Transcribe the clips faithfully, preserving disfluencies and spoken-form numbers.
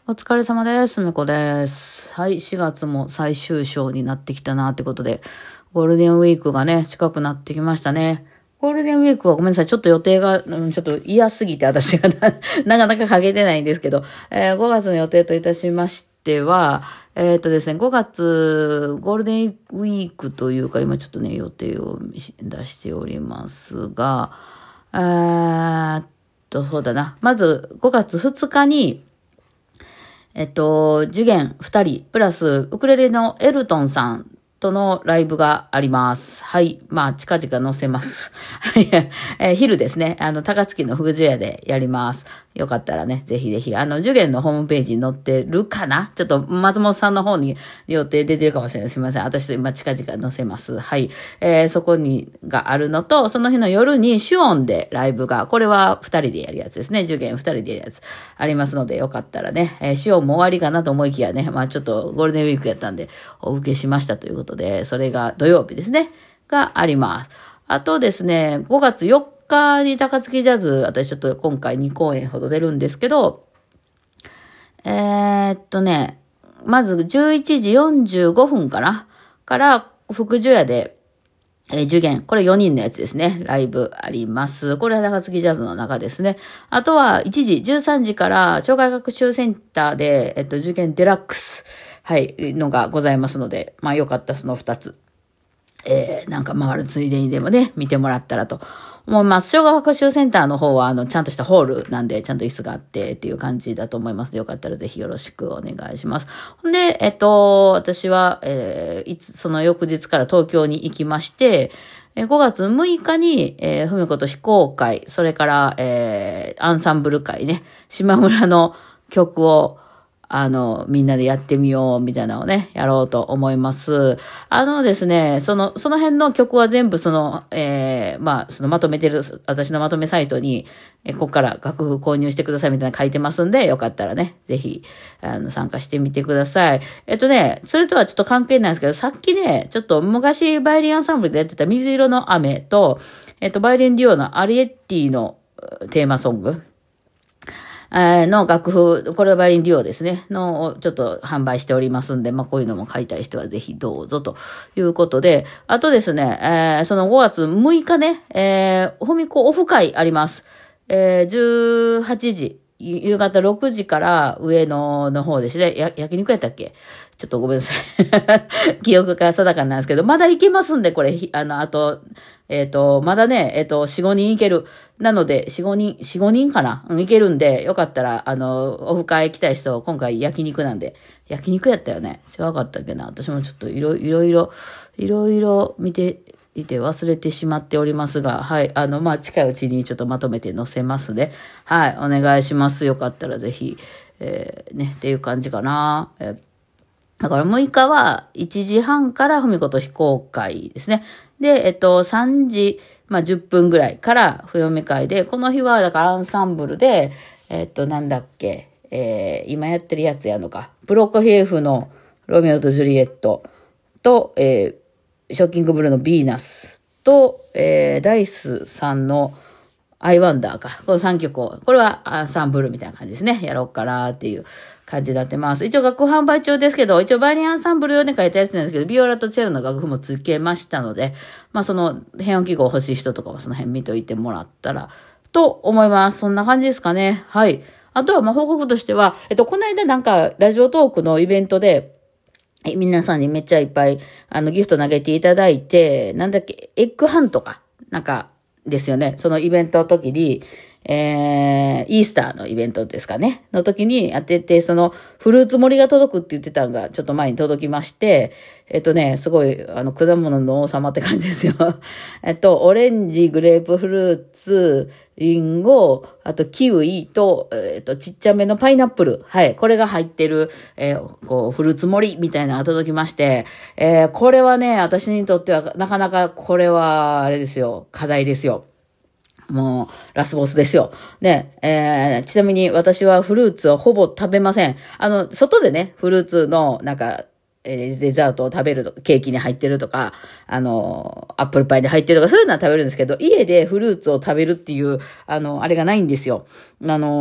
お疲れ様です。みこです。はい、しがつも最終章になってきたなってことで、ゴールデンウィークがね、近くなってきましたね。ゴールデンウィークはごめんなさい、ちょっと予定が、うん、ちょっと嫌すぎて私がななかなかかけてないんですけど、えー、ごがつの予定といたしましては、えっとですね、ごがつ、ゴールデンウィークというか、今ちょっとね、予定を出しておりますが、えーっと、そうだな。まず、ごがつふつかに、えっと、次元ふたり、プラス、ウクレレのエルトンさんとのライブがあります。はい。まあ、近々載せます。はい。えー、昼ですね。あの、高槻の福寿屋でやります。よかったらね、ぜひぜひ、あの、受験のホームページに載ってるかな、ちょっと、松本さんの方に予定出てるかもしれない。すみません。私、今、近々載せます。はい。えー、そこに、があるのと、その日の夜に、シュオンでライブが、これはふたりでやるやつですね。受験ふたりでやるやつ。ありますので、よかったらね、えー、シュオンも終わりかなと思いきやね、まあ、ちょっと、ゴールデンウィークやったんで、お受けしましたということで、それが土曜日ですね。があります。あとですね、ごがつよっかに高槻ジャズ、私ちょっと今回にこうえんほど出るんですけど、えー、っとね、まずじゅういちじよんじゅうごふんかなから、福寿屋で、えー、受験。これよにんのやつですね。ライブあります。これは高槻ジャズの中ですね。あとはいちじ、じゅうさんじから障害学習センターで、えっと、受験デラックス、はい、のがございますので、まあよかったそのふたつ。えー、なんか回るついでにでもね、見てもらったらと思います。障害学習センターの方は、あの、ちゃんとしたホールなんで、ちゃんと椅子があってっていう感じだと思います。よかったらぜひよろしくお願いします。ほんで、えっと、私は、えー、いつ、その翌日から東京に行きまして、ごがつむいかに、えー、ふみこと非公開、それから、えー、アンサンブル会ね、島村の曲を、あの、みんなでやってみよう、みたいなのをね、やろうと思います。あのですね、その、その辺の曲は全部その、えー、まあ、そのまとめてる、私のまとめサイトに、え、ここから楽譜購入してくださいみたいなの書いてますんで、よかったらね、ぜひ、あの、参加してみてください。えっとね、それとはちょっと関係ないんですけど、さっきね、ちょっと昔バイオリンアンサンブルでやってた水色の雨と、えっと、バイオリンデュオのアリエッティのテーマソング、の楽譜、これはバイオリンデュオですね、のをちょっと販売しておりますんで、まあこういうのも買いたい人はぜひどうぞということで、あとですね、えー、そのごがつむいかね、えー、ホミコオフ会あります。えー、じゅうはちじ、夕方ろくじから上野の方ですね。や、焼肉やったっけ？ちょっとごめんなさい。記憶が定かなんですけど、まだ行けますんで、これ、あの、あと、えっと、まだね、えっと、よん、ごにん行ける。なので、よん、ごにん、よん、ごにんかな、うん、行けるんで、よかったら、あの、オフ会来たい人、今回焼肉なんで、焼肉やったよね。違かったっけな。私もちょっといろいろ、いろいろ、いろ見ていて忘れてしまっておりますが、はい。あの、まあ、近いうちにちょっとまとめて載せますね。はい。お願いします。よかったらぜひ、えー、ね、っていう感じかな。えーだからむいかはいちじはんからふみこと非公開ですね。で、えっと、さんじ、まあ、じゅっぷんぐらいから不読み会で、この日はだからアンサンブルで、えっと、なんだっけ、えー、今やってるやつやのか。プロコフィエフのロミオとジュリエットと、えー、ショッキングブルーのヴィーナスと、えー、ダイスさんのアイワンダーか。このさんきょくを、これはアンサンブルみたいな感じですね。やろうかなっていう感じになってます。一応楽譜販売中ですけど、一応バイオリンアンサンブル用で書いたやつなんですけど、ビオラとチェロの楽譜も付けましたので、まあその変音記号欲しい人とかはその辺見といてもらったらと思います。そんな感じですかね。はい。あとはまあ報告としては、えっと、この間なんかラジオトークのイベントで、皆さんにめっちゃいっぱいあのギフト投げていただいて、なんだっけ、エッグハントか。なんか、ですよね。そのイベントの時に、えー、イースターのイベントですかね。の時に当てて、そのフルーツ盛りが届くって言ってたのがちょっと前に届きまして、えっとね、すごい、あの、果物の王様って感じですよ。えっと、オレンジ、グレープフルーツ、リンゴ、あとキウイと、えっと、ちっちゃめのパイナップル。はい。これが入ってる、えー、こう、フルーツ盛りみたいなのが届きまして、えー、これはね、私にとっては、なかなかこれは、あれですよ、課題ですよ。もう、ラスボスですよ。ね、えー、ちなみに私はフルーツをほぼ食べません。あの、外でね、フルーツの、なんか、えー、デザートを食べるとか、ケーキに入ってるとか、あの、アップルパイに入ってるとか、そういうのは食べるんですけど、家でフルーツを食べるっていう、あの、あれがないんですよ。あの、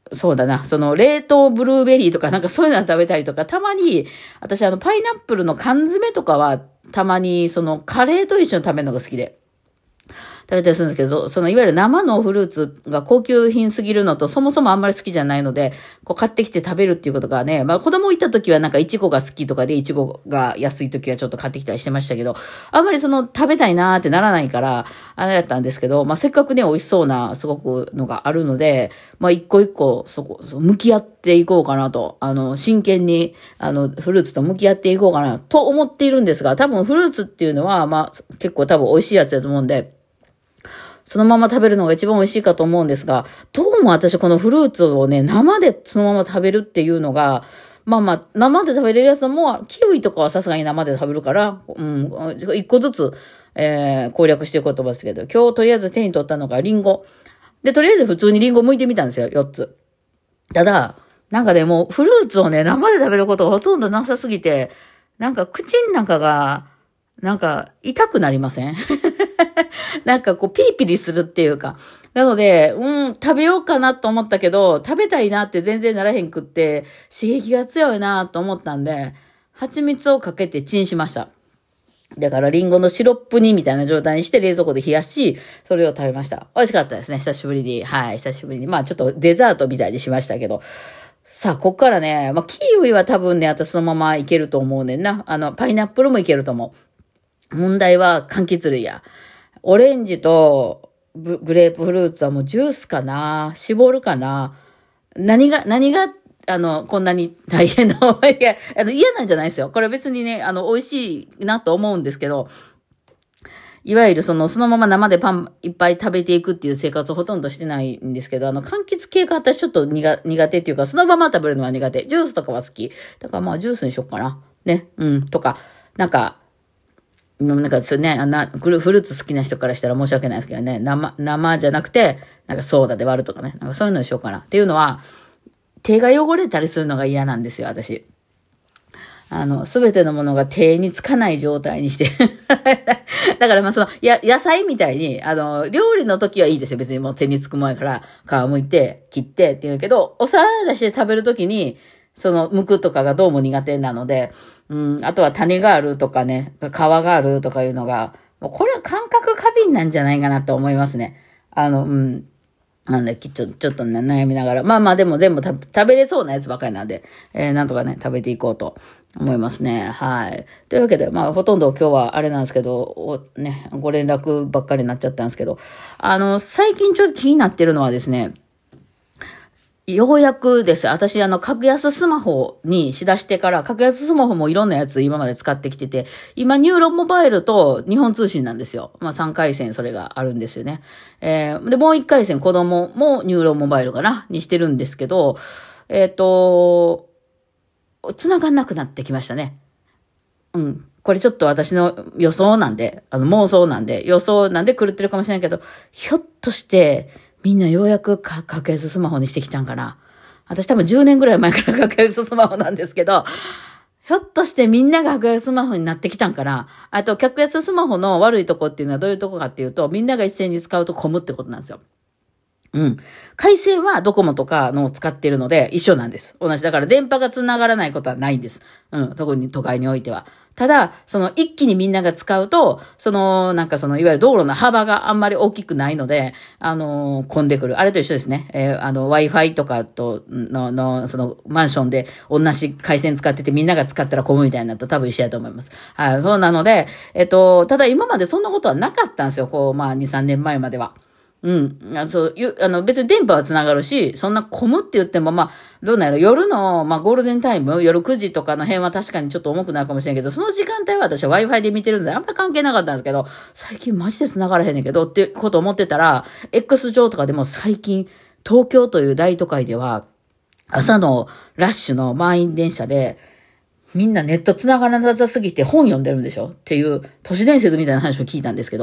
そうだな、その冷凍ブルーベリーとかなんかそういうのを食べたりとか、たまに、私あのパイナップルの缶詰とかは、たまにそのカレーと一緒に食べるのが好きで。食べたりするんですけど、そのいわゆる生のフルーツが高級品すぎるのと、そもそもあんまり好きじゃないので、こう買ってきて食べるっていうことがね、まあ子供いた時はなんかイチゴが好きとかで、イチゴが安い時はちょっと買ってきたりしてましたけど、あんまりその食べたいなーってならないから、あれだったんですけど、まあせっかくね、美味しそうなすごくのがあるので、まあ一個一個そこ、向き合っていこうかなと、あの、真剣に、あの、フルーツと向き合っていこうかなと思っているんですが、多分フルーツっていうのは、まあ結構多分美味しいやつだと思うんで、そのまま食べるのが一番美味しいかと思うんですが、どうも私このフルーツをね、生でそのまま食べるっていうのが、まあまあ、生で食べれるやつも、キウイとかはさすがに生で食べるから、うん、一個ずつ、えー、攻略していこうと思うんですけど、今日とりあえず手に取ったのがリンゴ。で、とりあえず普通にリンゴ剥いてみたんですよ、よっつ。ただ、なんかね、もうフルーツをね、生で食べることがほとんどなさすぎて、なんか口の中が、なんか痛くなりませんなんかこうピリピリするっていうか。なので、うん、食べようかなと思ったけど、食べたいなって全然ならへんくって、刺激が強いなと思ったんで、蜂蜜をかけてチンしました。だからリンゴのシロップ煮みたいな状態にして冷蔵庫で冷やし、それを食べました。美味しかったですね、久しぶりに。はい、久しぶりに。まあちょっとデザートみたいにしましたけど。さあ、こっからね、まあキウイは多分ね、私そのままいけると思うねんな。あの、パイナップルもいけると思う。問題は柑橘類や。オレンジとグレープフルーツはもうジュースかな？絞るかな？何が、何が、あの、こんなに大変な、いや、あの、嫌なんじゃないですよ。これ別にね、あの、美味しいなと思うんですけど、いわゆるその、そのまま生でパンいっぱい食べていくっていう生活をほとんどしてないんですけど、あの、柑橘系が私ちょっと苦苦手っていうか、そのまま食べるのは苦手。ジュースとかは好き。だからまあ、ジュースにしよっかな。ね。うん。とか、なんか、なんかそうね、あな、フルーツ好きな人からしたら申し訳ないですけどね、生、生じゃなくて、なんかソーダで割るとかね、なんかそういうのにしようかな。っていうのは、手が汚れたりするのが嫌なんですよ、私。あの、すべてのものが手につかない状態にして。だからまあその、や、野菜みたいに、あの、料理の時はいいですよ。別にもう手につく前から皮むいて、切ってっていうけど、お皿出して食べる時に、その、剥くとかがどうも苦手なので、うん、あとは種があるとかね、皮があるとかいうのが、もうこれは感覚過敏なんじゃないかなと思いますね。あの、うん。なんで、ちょ、ちょっとね、悩みながら。まあまあでも全部食べれそうなやつばっかりなんで、えー、なんとかね、食べていこうと思いますね。はい。というわけで、まあほとんど今日はあれなんですけど、おね、ご連絡ばっかりになっちゃったんですけど、あの、最近ちょっと気になってるのはですね、ようやくです。私、あの、格安スマホにしだしてから、格安スマホもいろんなやつ今まで使ってきてて、今、ニューロモバイルと日本通信なんですよ。まあ、さんかい線それがあるんですよね。えー、で、もういっかい線子供もニューロモバイルかなにしてるんですけど、えっと、繋がんなくなってきましたね。うん。これちょっと私の予想なんで、あの、妄想なんで、予想なんで狂ってるかもしれないけど、ひょっとして、みんなようやくか格安スマホにしてきたんかな。私多分じゅうねんぐらい前から格安スマホなんですけど、ひょっとしてみんなが格安スマホになってきたんかな。あと、格安スマホの悪いとこっていうのはどういうとこかっていうと、みんなが一斉に使うと混むってことなんですよ。うん。回線はドコモとかのを使っているので一緒なんです。同じ。だから電波が繋がらないことはないんです。うん。特に都会においては。ただ、その一気にみんなが使うと、その、なんかその、いわゆる道路の幅があんまり大きくないので、あのー、混んでくる。あれと一緒ですね。えー、あの、Wi-Fi とかと、の、の、その、マンションで同じ回線使っててみんなが使ったら混むみたいなのと多分一緒やと思います。はい。そうなので、えっと、ただ今までそんなことはなかったんですよ。こう、まあ、に、さんねんまえまでは。うん。あそういう、あの、別に電波は繋がるし、そんな混むって言っても、まあ、どうなる夜の、まあ、ゴールデンタイム、夜くじとかの辺は確かにちょっと重くなるかもしれんけど、その時間帯は私は Wi-Fi で見てるんで、あんまり関係なかったんですけど、最近マジで繋がらへんねんけど、ってこと思ってたら、X 上とかでも最近、東京という大都会では、朝のラッシュの満員電車で、みんなネット繋がらなさすぎて本読んでるんでしょっていう都市伝説みたいな話を聞いたんですけど、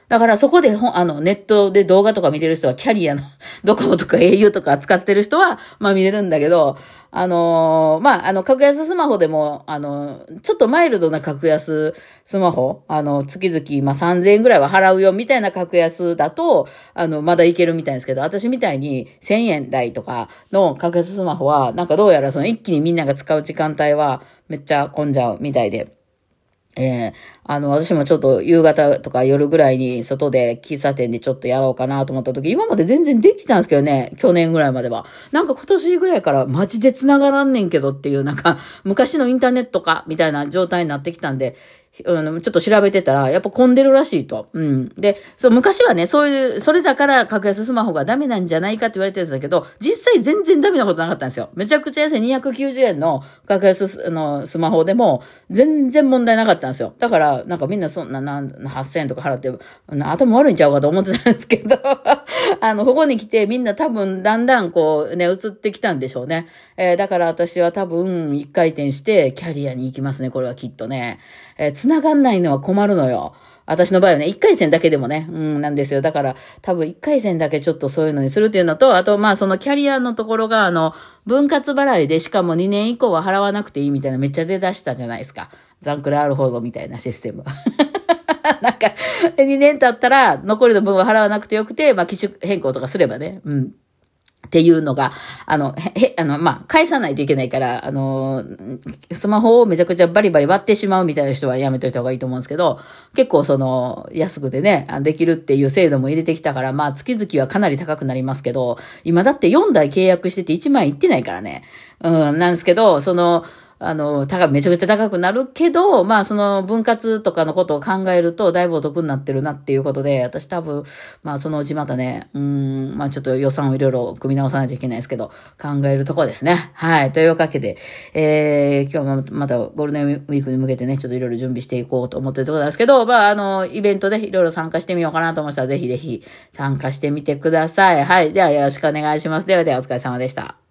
だからそこでほん、あの、ネットで動画とか見れる人は、キャリアのドコモとか エーユー とか使ってる人は、まあ見れるんだけど、あのー、まあ、あの、格安スマホでも、あの、ちょっとマイルドな格安スマホ、あの、月々、まあさんぜんえんぐらいは払うよ、みたいな格安だと、あの、まだいけるみたいですけど、私みたいにせんえん台とかの格安スマホは、なんかどうやらその一気にみんなが使う時間帯は、めっちゃ混んじゃうみたいで。えー、あの、私もちょっと夕方とか夜ぐらいに外で喫茶店でちょっとやろうかなと思った時、今まで全然できたんですけどね、去年ぐらいまでは。なんか今年ぐらいからマジで繋がらんねんけどっていう、なんか昔のインターネットかみたいな状態になってきたんで、うん、ちょっと調べてたら、やっぱ混んでるらしいと。うん。で、そう、昔はね、そういう、それだから格安スマホがダメなんじゃないかって言われてるんだけど、実際全然ダメなことなかったんですよ。めちゃくちゃ安いにひゃくきゅうじゅうえんの格安スのスマホでも、全然問題なかったんですよ。だから、なんかみんなそんな、なはっせんえんとか払って、頭悪いんちゃうかと思ってたんですけど、あの、ここに来てみんな多分だんだんこうね、移ってきたんでしょうね。えー、だから私は多分一回転してキャリアに行きますね、これはきっとね。えー、繋がんないのは困るのよ。私の場合はね、一回戦だけでもね、うん、なんですよ。だから、多分一回戦だけちょっとそういうのにするっていうのと、あと、まあ、そのキャリアのところが、あの、分割払いで、しかもにねん以降は払わなくていいみたいなめっちゃ出だしたじゃないですか。ザンクラあるほどみたいなシステム。なんか、にねん経ったら、残りの分は払わなくてよくて、まあ、機種変更とかすればね、うん。っていうのが、あの、へ、あの、まあ、返さないといけないから、あの、スマホをめちゃくちゃバリバリ割ってしまうみたいな人はやめといた方がいいと思うんですけど、結構その、安くてね、できるっていう制度も入れてきたから、まあ、月々はかなり高くなりますけど、今だってよんだい契約してていちまん円いってないからね。うん、なんですけど、その、あの、高めちゃくちゃ高くなるけど、まあその分割とかのことを考えるとだいぶお得になってるなっていうことで、私多分、まあそのうちまたね、うーん、まあちょっと予算をいろいろ組み直さないといけないですけど、考えるところですね。はい。というわけで、えー、今日もまたゴールデンウィークに向けてね、ちょっといろいろ準備していこうと思ってるところなんですけど、まああの、イベントでいろいろ参加してみようかなと思ったら、ぜひぜひ参加してみてください。はい。ではよろしくお願いします。ではではお疲れ様でした。